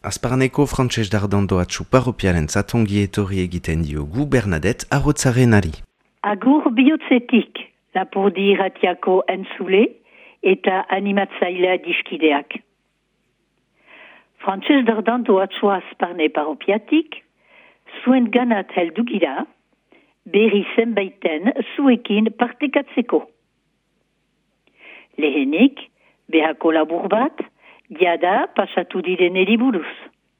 Azparneko Frantses Dardando atxu paropiaren zatongi etorri egiten diogu Bernadette Arrotzarenari. Agur bihotzetik, lapurdi irratiako entzule eta animatzailea diskideak. Frantses Dardando atxu Azparne paropiatik, zuen ganat heldu gira, berri zenbaiten zuekin partekatzeko. Lehenik, behako labur bat, diada pasatu direneri buruz.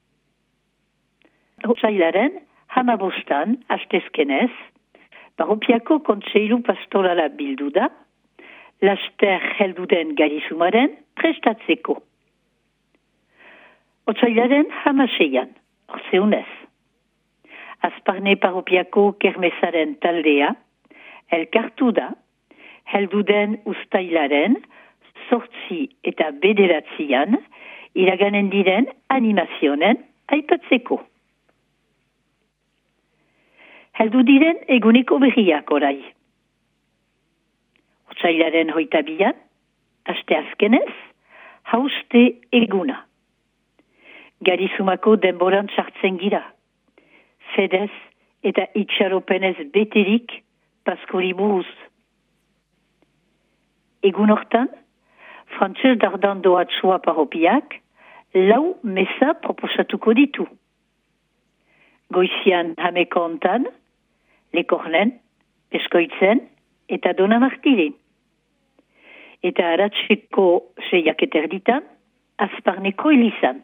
Otsailaren, hamabostan, hastezkenez, paropiako kontseilu pastorala bildu da, laster helduden garizumaren prestatzeko. Otsailaren hamaseian, orzeunez. Azparne paropiako kermesaren taldea, elkartu da, helduden ustailaren, sortzi eta bederatzian, iraganen diren animazionen aipatzeko. Heldu diren eguneko berriak orai. Otsailaren 22an, aste azkenez, hauste eguna. Garizumako denboran sartzen gira. Fedez eta itxaropenez beterik paskori buruz. Egun hortan, Frantses Dardando atxua paropiak, lau mesa proposatuko ditu. Goizian hameko ontan, Lekornen, Eskoitzen eta Dona Martiren. Eta aratzeko 6:30, Azparneko elizan.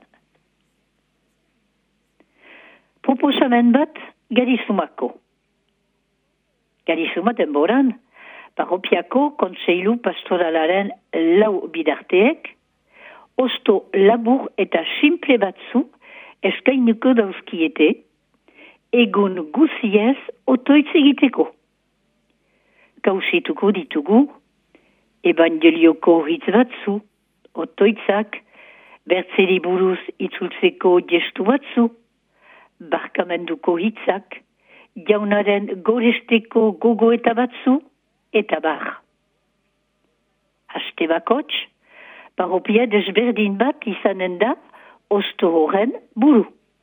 Proposamen bat Garizumako. Garizuma denboran, paropiako kontseilu pastoralaren lau bidarteek, osto labur eta simple batzu eskainuko dauzkiete, egun guziez otoitz egiteko. Kausituko ditugu, evangelioko hitz batzu, otoitzak, bertzeri buruz itzultzeko gestu batzu, barkamenduko hitzak, jaunaren goresteko gogoeta batzu, eta bar. Haste bakots, paropia desberdin bat izanen da osto horren buru.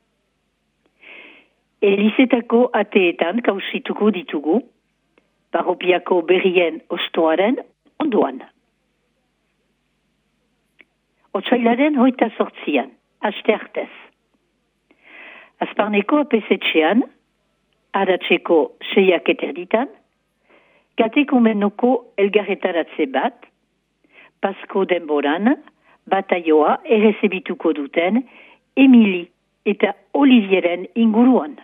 Elizetako ateetan kausituko ditugu, paropiako berrien ostoaren ondoan. Otsailaren 28an, haste artez. Azparneko apesetxean, adatzeko 6:30, katekumenoko elgarretaratze bat, pasko denboran, bataioa errezebituko duten Emili eta Olivieren inguruan.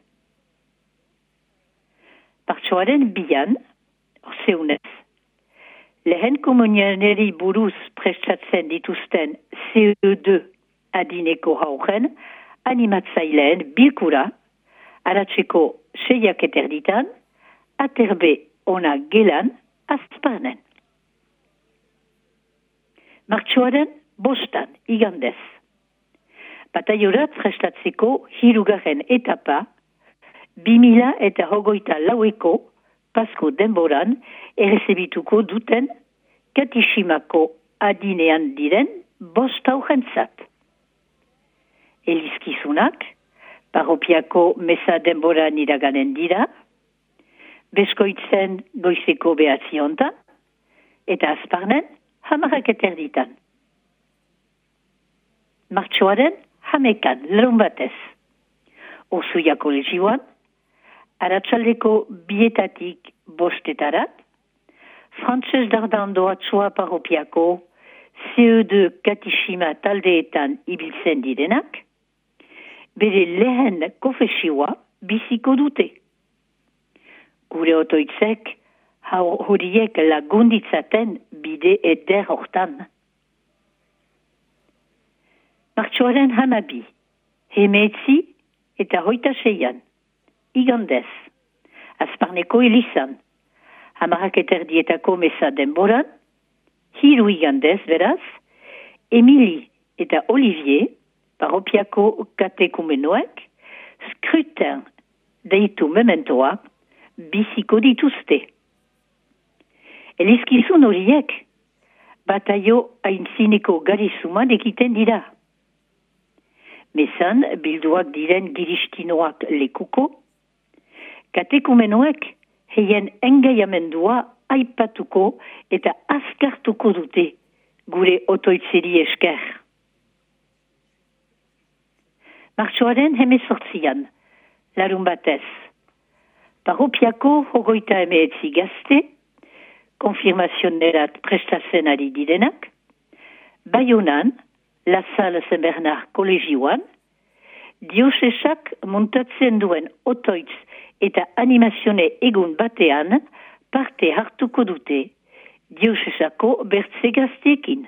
Partxoaren 2an, orzeunez, lehen komunioneri buruz prestatzen dituzten CE2 adineko haugen, animatzaileen bilkura, aratzeko 6:30, aterbe ona gelan Azparnen. Martxoaren 5an, igandez. Bataiorat prestatzeko 3. etapa, 2024eko pasko denboran errezebituko duten katiximako adinean diren 5 haugentzat. Elizkizunak, paropiako mesa denboran iraganen dira, Beskoitzen goizeko 9:00 eta Azparnen 10:30. Martxoaren 11an, larun batez. Ursuia kolegioan, aratzaldeko 2etatik 5:00, Frantses Dardando atxua paropiako CE2 katixima taldeetan ibiltzen direnak, bere lehen konfesioa biziko dute. Gure otoitzek, horiek lagunditzaten bide eder hortan. Martxoaren 12, hemeetzi eta 26an, igandez, Azparneko elizan, 10:30 mesa denboran, 3 igandez beraz, Emili eta Olivier, paropiako katekumenoek, skrutin deitu mementoa, biziko dituzte. Elizkizun horiek, bataio aintzineko garizuman ekiten dira. Mesan, bilduak diren giristinoak lekuko, katekumenoek heien engaiamendua aipatuko eta azkartuko dute gure otoitzeri esker. Martxoaren 18an, larun batez, Paropiako 39 gazte, konfirmazionerat prestatzen ari direnak, Baionan, La Salle Saint-Bernard kolegioan, diosesak montatzen duen otoitz eta animazione egun batean parte hartuko dute diosesako bertze gazteekin.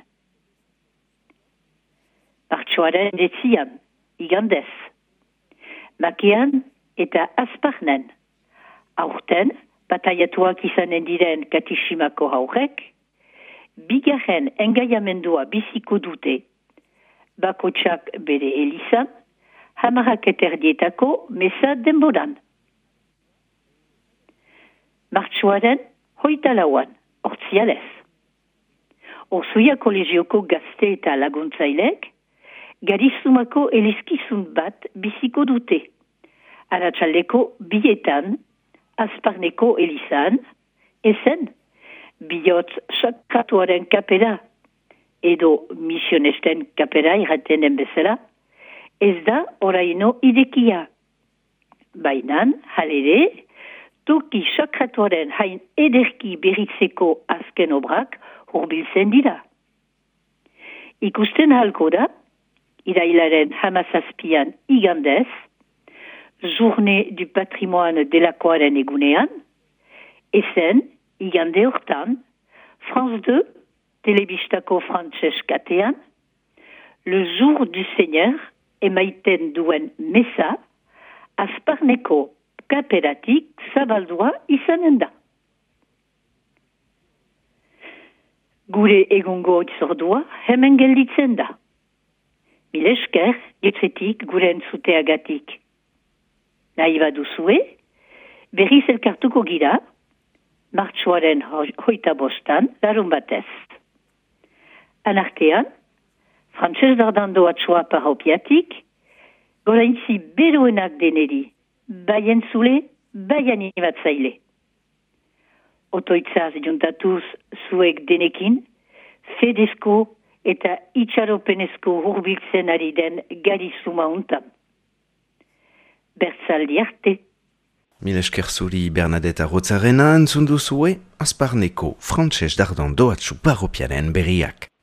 Martxoaren 9an, igandez, Makian eta Azparnen, aurten bataiatuak izanen diren Katishimako haurek, bigarren engaiamendua biziko dute, bakotsak bere elizan, hamarak eterdietako mesa denboran. Martxoaren 24an, hortzialez. Orzuia kolegioko gazte eta laguntzailek, Garizumako elizkizun bat biziko dute. Aratsaldeko 2etan, Azparneko elizan, ezen, bihotz sakratuaren kapera, edo misionesten kapera irratenen bezala, ez da oraino idekia. Bainan, halere, toki sakratuaren hain ederki berritzeko azken obrak hurbiltzen dira. Ikusten halko da, irailaren 17an igandez, Journée du patrimoine delakoaren egunean, ezen, igande hortan, France 2, telebistako frantses katean, Le Jour du Seigneur, emaiten duen mesa, Azparneko kaperatik zabaldua izanen da. Gure egungo itzordua hemen gelditzen da. Mil esker, jetzetik gure entzuteagatik. Nahi baduzue, berriz elkartuko gira, martxoaren 25an, larun batez. Anartean, Frantses dardandoatxoa paropiatik, goraintzi beroenak deneri, bai entzule, bai animatzaile. Otoitzaz juntatuz zuek denekin, fedezko eta itxaropenezko hurbiltzen ari den Garizuma untan. Bertzaldi arte. Mil esker zuri Bernadette Arrotzarena entzun duzue, Azparneko Frantses dardandoatxu paropiaren berriak.